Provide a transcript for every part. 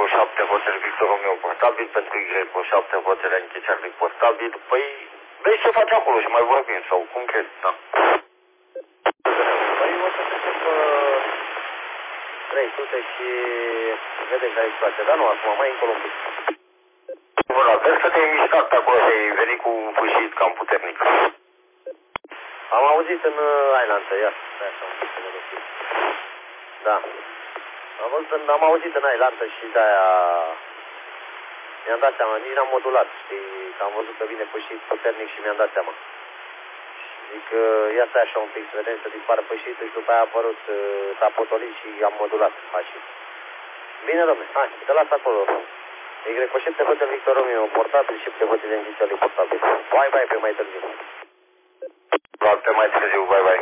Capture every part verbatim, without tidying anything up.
șapte, Hotel Victor Romeo portabil, pentru Y șapte, Hotel Yankee Charlie portabil. Păi, vezi ce faci acolo și mai vorbim, sau cum crezi, da? Păi o să trecem pe trei sute și vedem care îți place, dar nu acum, mai încolo un pic. Bun, vezi că te-ai mișcat acolo, ai venit cu un fâșit cam puternic. Am auzit în uh, Islandă, ia, stai așa un pic să văd. Da. Am, văzut în, am auzit în Islandă și de-aia mi-am dat seama, nici n-am modulat, știi, că am văzut că vine pășit puternic și mi-am dat seama. Zic, uh, ia stai așa un pic să vedem să dispară pășitul și după aia a apărut uh, s-a potolit și am modulat pașii. Bine, domne, hai, te las acolo. Y șapte Hotel Victor Romeo portabil, șapte Hotel Yankee Charlie portabil. Bye, bye, pe mai târziu. Doar pe mai târziu, bye, bye.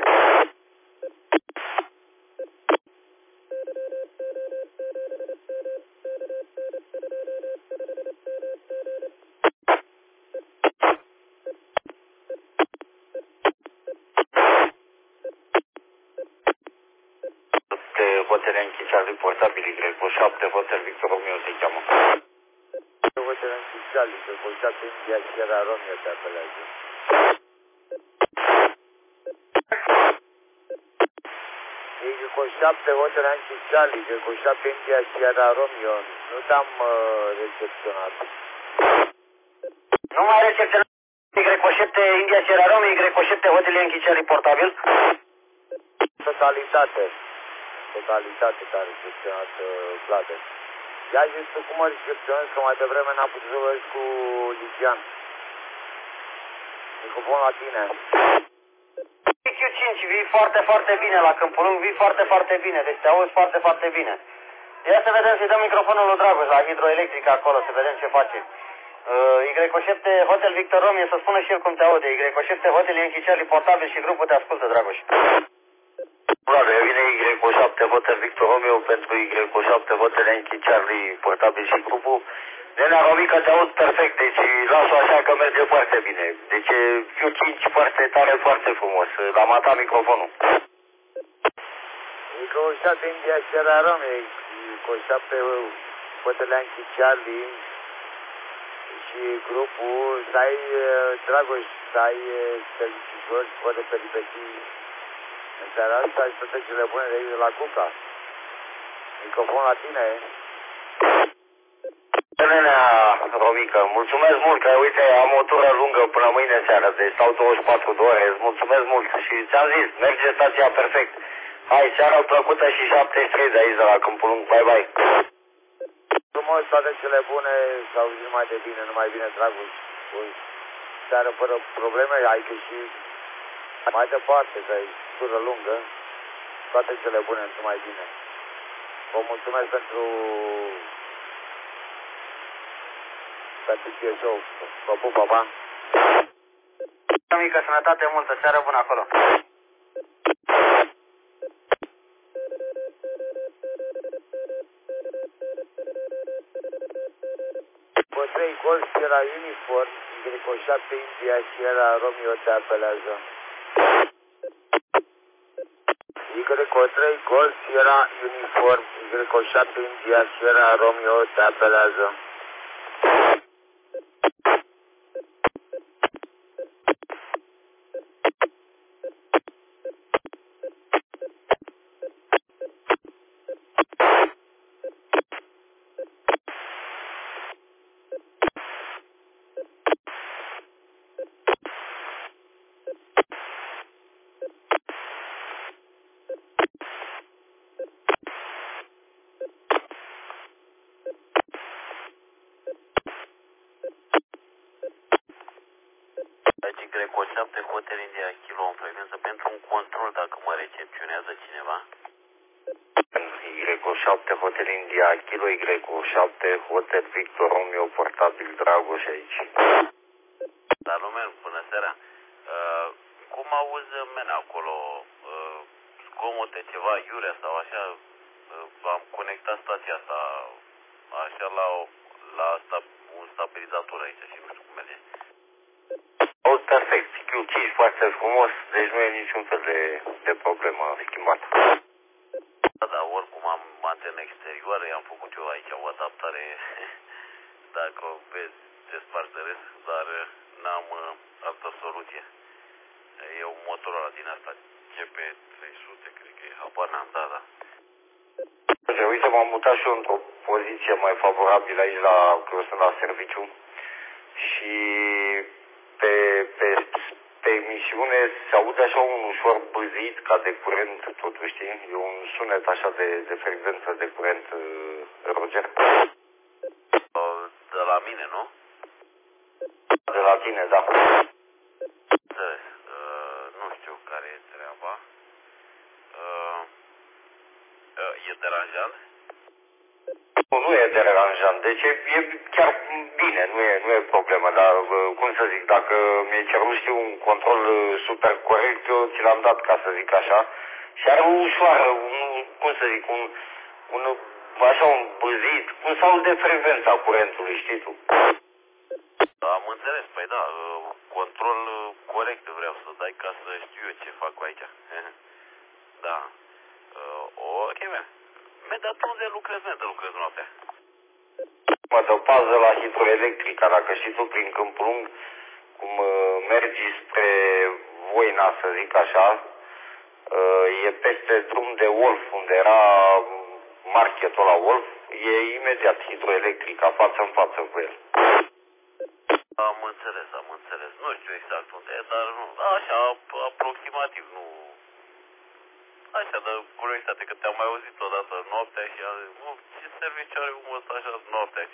Hotel Yankee Charlie portabil, Y șapte, Hotel Victor Romeo se cheamă. Hotel Yankee Charlie, Y șapte, India Sierra Romeo te apelează. Y șapte, Hotel Yankee Charlie, Y șapte, India Sierra Romeo, nu te-am uh, recepționat. Nu mai recepționat Y șapte, India Sierra Romeo, Y șapte, Hotel Yankee Charlie portabil? Totalitate. Totalitate care a recepționat uh, Vlade. Ia zis tu cum mă recepționezi, că mai devreme n-am putut să vorbesc cu Ligian. Microfon la tine. Q cinci, vii foarte, foarte bine la Câmpul Lung, vii foarte, foarte bine, deci te auzi foarte, foarte bine. Ia să vedem să-i dăm microfonul lui Dragoș la hidroelectrică acolo, să vedem ce face. Uh, Y șapte, Hotel Victor Romeo, să spună și el cum te aude. Y șapte, Hotel Yankee Charlie portabil și grupul te ascultă, Dragoș. Vlad, vine Y șapte, Hotel Victor Romeo pentru Y șapte, Hotel Yankee Charlie portabil și grupul. Nenea Romica, te aud perfect, deci las-o așa că merge foarte bine. Deci Q cinci foarte tare, foarte frumos. L-am atat microfonul. Y șapte, India Sierra Romeo, Y șapte, Hotel Yankee Charlie și grupul, să ai, Dragoș, să ai felicitări, fără peripeții. În seara asta și toate cele bune de aici de la Cuca. Microfon la tine. Nenea Romica, mulțumesc mult că, uite, am o tură lungă până mâine seara, deci stau douăzeci și patru de ore, îți mulțumesc mult și ți-am zis, merge stația perfect. Hai, seara plăcută și șaptezeci și trei de aici de la Câmpul Lung, bye bye. Frumos, toate cele bune, să auzi numai de bine, numai bine, Dragoș. Seară fără probleme, ai că și mai departe, că ai tură lungă, toate cele bune, numai bine. Vă mulțumesc pentru pentru G S O. Vă pup, pa, pa. Mică sănătate multă, seară bună acolo. Cu trei Golf Sierra Uniform, Y șapte India Sierra Romeo te apelează. Y trei Golf Sierra Uniform, Y șapte India Sierra Romeo te apelează. Y șapte Hotel India Kilo în frecvență pentru un control dacă mă recepționează cineva. Y șapte Hotel India Kilo, Y șapte Hotel Victor Romeo portabil Dragoș aici. Da, lumen, bună seara. Uh, cum auzi, men, acolo uh, zgomote, ceva iurea sau așa? Uh, am conectat stația asta așa la, la sta, un stabilizator aici și nu știu cum merge. Oh, perfect, Q cinci foarte frumos, deci nu e niciun fel de, de problemă schimbat. Da, da, oricum am, m-am antenă exterioară, i-am făcut eu aici o adaptare, dacă o vezi, te spargi de râs, dar n-am uh, altă soluție. E un Motorola din asta, G P trei sute, cred că e, habar n-am, da, da. Uite, m-am mutat și eu într-o poziție mai favorabilă aici, la, că eu sunt la serviciu, și pe, pe, pe emisiune se aude așa un ușor bâzit, ca de curent, totuși, știi? E un sunet așa de, de frecvență de curent, Roger. De la mine, nu? De la tine, da. Înțeles. Uh, nu știu care e treaba. Uh, uh, e deranjant? Nu, nu e deranjant, deci e, e chiar bine, nu e, nu e problemă, dar cum să zic, dacă mi-ai cerut, știu, un control super corect, eu ți l-am dat, ca să zic așa, și are o ușoară, un, cum să zic, un, un, așa un bâzit, cum sau de frecvența curentului, știi tu? Am înțeles, păi da, control corect vreau să dai ca să știu eu ce fac aici. Da. Ok, bine. Mă, dar tu unde lucrezi, unde lucrezi noaptea? Mă dă pază la hidroelectrica, dacă știi tu, prin Câmpul Lung, cum mergi spre Voina, să zic așa, e peste drum de Wolf, unde era marketul la Wolf, e imediat hidroelectrica, față în față cu el. Am înțeles, am înțeles. Nu știu exact unde e, dar nu, așa, aproximativ, nu. Așa, de curiozitate, că te-am mai auzit odată noaptea și am zis, mă, ce serviciu are omul ăsta așa noaptea?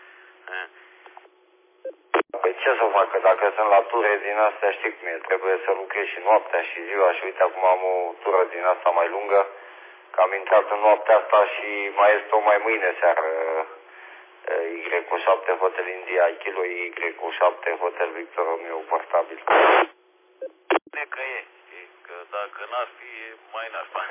Păi ce să facă, dacă sunt la ture din astea, știi cum e, trebuie să lucrez și noaptea și ziua și uite, acum am o tură din asta mai lungă, că am intrat în noaptea asta și mai este o mai mâine seară. Y șapte Hotel India, Kilo Y șapte Hotel Victor Romeo portabil. Bine că e, că dacă n-ar fi, mai n-ar fi.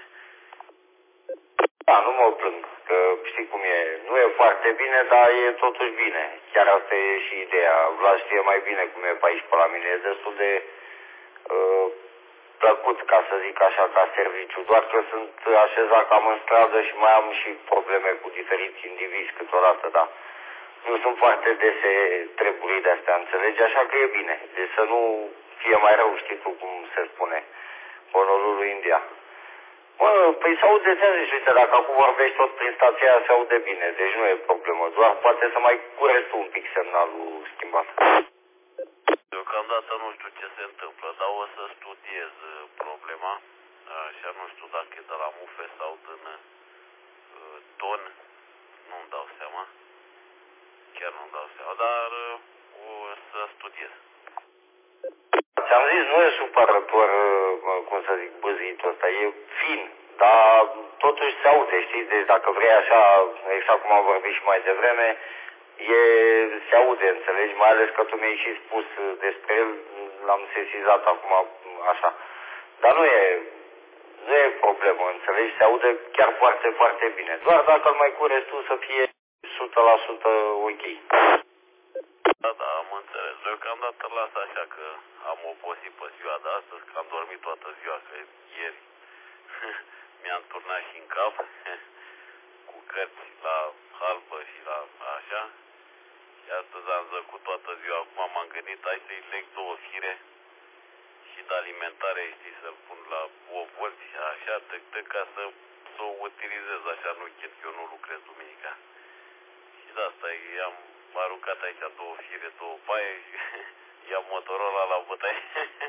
Da, nu mă plâng, că știi cum e, nu e foarte bine, dar e totuși bine. Chiar asta e și ideea. Vlad știe mai bine cum e pe aici pe la mine, e destul de uh, plăcut, ca să zic așa, ca serviciu. Doar că sunt așezat cam în stradă și mai am și probleme cu diferiți indivizi câteodată, da. Nu sunt foarte dese treburi de astea, înțelegi? Așa că e bine. Deci să nu fie mai rău, știi tu cum se spune, Honolulu, India. Mă, păi se aude, ți-am zis, uite, dacă acum vorbești tot prin stația aia, se aude bine, deci nu e problemă, doar poate să mai cureți tu un pic semnalul schimbat. Deocamdată nu știu ce se întâmplă, dar o să studiez problema, așa, nu știu dacă e de la mufe sau din uh, ton, nu-mi dau seama, chiar nu-mi dau seama, dar uh, o să studiez. Ți-am zis, nu e supărător, cum să zic, bâzitul ăsta, e fin, dar totuși se aude, știi, deci dacă vrei așa, exact cum am vorbit și mai devreme, e, se aude, înțelegi, mai ales că tu mi-ai și spus despre el, l-am sesizat acum, așa, dar nu e, nu e problemă, înțelegi, se aude chiar foarte, foarte bine, doar dacă îl mai cureți tu să fie o sută la sută ok. Da, da, am înțeles. Deocamdată las așa că am obosit pe ziua de astăzi, că am dormit toată ziua, că ieri mi-am turnat și în cap cu cărți la halbă și la așa. Și astăzi am zăcut toată ziua. Acum m-am gândit, hai să-i leg două fire și de alimentare, știi, să-l pun la opt volți și așa, tăc, tăc, ca să, să o utilizez așa, nu chit că eu nu lucrez duminica. Și de asta i-am aruncat aici două fire, două paie și i-am Motorola la bătaie.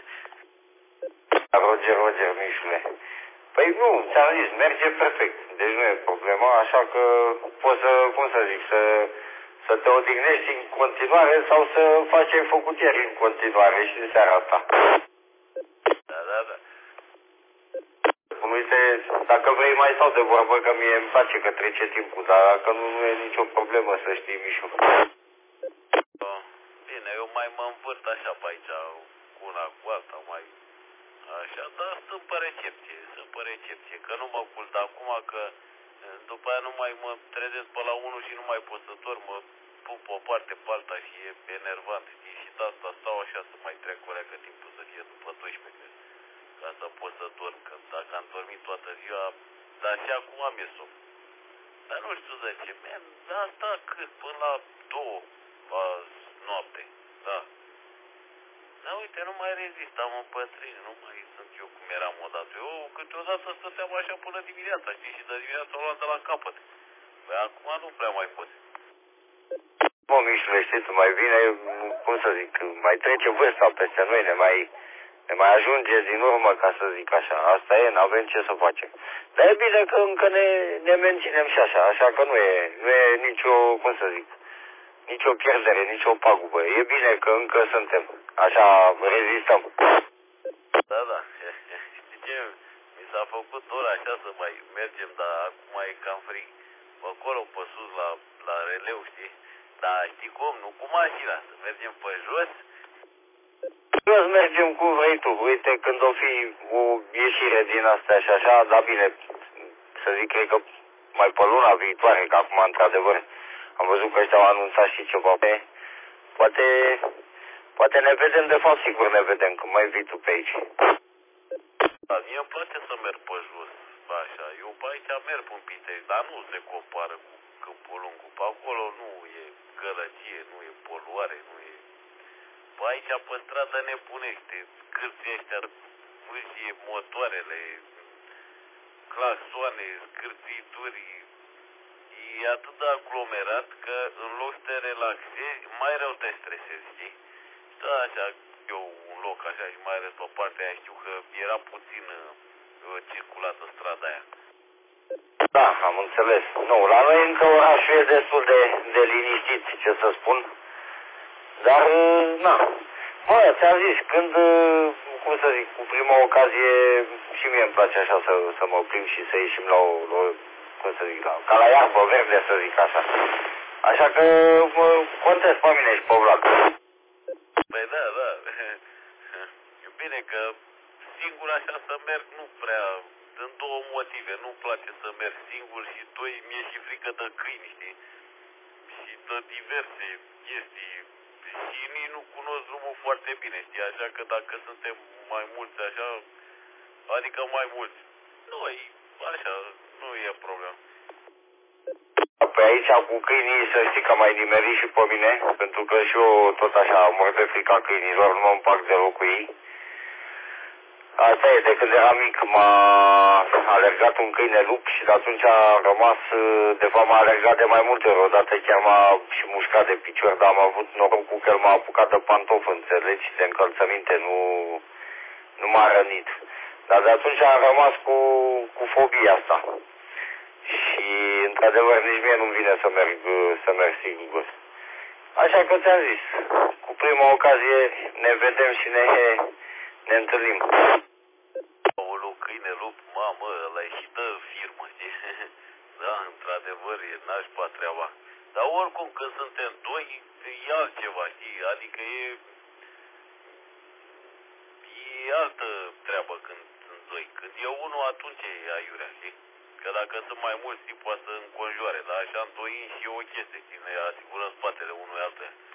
Roger, Roger, Mișule. Păi nu, ți-am zis, merge perfect, deci nu e problemă, așa că poți să, cum să zic, să, să te odihnești în continuare sau să faci ce-ai făcut ieri în continuare și în seara asta. Da, da, da. Uite, dacă vrei mai stau de vorbă, că mie îmi place că trece timpul, dar dacă nu, nu e nicio problemă, să știi, Mișu. Bine, eu mai mă învârt așa pe aici, cu una cu alta, mai așa, dar sunt pe recepție, sunt pe recepție, că nu mă culc acum, că după aia nu mai mă trezesc pe la unu și nu mai pot să dorm, mă pun pe o parte pe alta și e enervant, știi, și de asta stau așa să mai trec o leacă timpul să fie după douăsprezece, ca să pot să dorm, că dacă am dormit toată ziua, dar și acum am e somn. Dar nu știu de ce, mi-am asta cât, până la două azi noapte, da. Dar uite, nu mai rezist, am împătrânit, nu mai sunt eu cum eram odată. Eu câteodată stăteam așa până dimineața, știi, și de dimineața o luam de la capăt. Păi acum nu prea mai pot. Mă, Mișule, știi tu, mai bine, cum să zic, mai trece vârsta peste noi, ne mai, ne mai ajunge din urmă, ca să zic așa. Asta e, n-avem ce să facem. Dar e bine că încă ne, ne menținem și așa, așa că nu e, nu e nicio, cum să zic, nicio pierdere, nicio pagubă. E bine că încă suntem, așa rezistăm. Da, da, știi ce, mi s-a făcut ora așa să mai mergem, dar acum e cam frig. Pe acolo, pe sus, la, la releu, știi? Dar știi cum, nu cu mașina, să mergem pe jos. Jos mergem cum vrei tu, uite, când o fi o ieșire din astea și așa, dar bine, să zic, cred că mai pe luna viitoare, că acum, într-adevăr, am văzut că ăștia au anunțat și ceva pe... Poate, poate ne vedem, de fapt, sigur ne vedem, când mai vii tu pe aici. Da, mie îmi place să merg pe jos, așa, eu pe aici merg în Pitești, dar nu se compară cu Câmpul Lungu, pe acolo nu e gălăgie, nu e poluare, nu e... Pe aici, pe stradă nebunește, cârții ăștia, fâșie motoarele, claxoane, scârțituri, e atât de aglomerat că în loc să te relaxezi, mai rău te stresezi, știi? Da, așa, eu un loc așa și mai ales pe partea aia știu că era puțin uh, circulată strada aia. Da, am înțeles. Nu, la noi încă orașul e destul de, de liniștit, ce să spun. Dar, na, bă, ți-am zis, când, cum să zic, cu prima ocazie și mie îmi place așa să, să mă plimb și să ieșim la o, la o, cum să zic, la, ca la iarbă verde, să zic așa. Așa că mă contez pe mine și pe Vlad. Păi da, da. E bine că singur așa să merg nu prea, din două motive, nu-mi place să merg singur și doi, mi-e și frică de câini, știi? Și de diverse chestii și nici nu cunosc drumul foarte bine, știi? Așa că dacă suntem mai mulți așa, adică mai mulți, noi, așa, nu e problemă. Pe aici cu câinii să știi că m-ai nimerit și pe mine, pentru că și eu tot așa mor de frica câinilor, nu mă împac deloc cu ei. Asta e, de când eram mic m-a alergat un câine lup și de atunci am rămas, de fapt m-a alergat de mai multe ori, odată chiar m-a și mușcat de picior, dar am avut noroc cu că m-a apucat de pantof, înțelegi, de încălțăminte, nu, nu m-a rănit. Dar de atunci am rămas cu, cu fobia asta. Și, într-adevăr, nici mie nu-mi vine să merg, să merg singur. Așa că ți-am zis, cu prima ocazie ne vedem și ne, ne întâlnim. Aoleu, câine lup, mamă, ăla e și dă firmă, știi? Da, într-adevăr, e nașpa treaba. Dar oricum, când suntem doi, e altceva, știi? Adică e... E altă treabă când sunt doi. Când e unul, atunci e aiurea, știi? Că dacă sunt mai mulți, poate să înconjoare, dar așa întoind și e o chestie, știi? Ne asigurăm spatele unui altuia.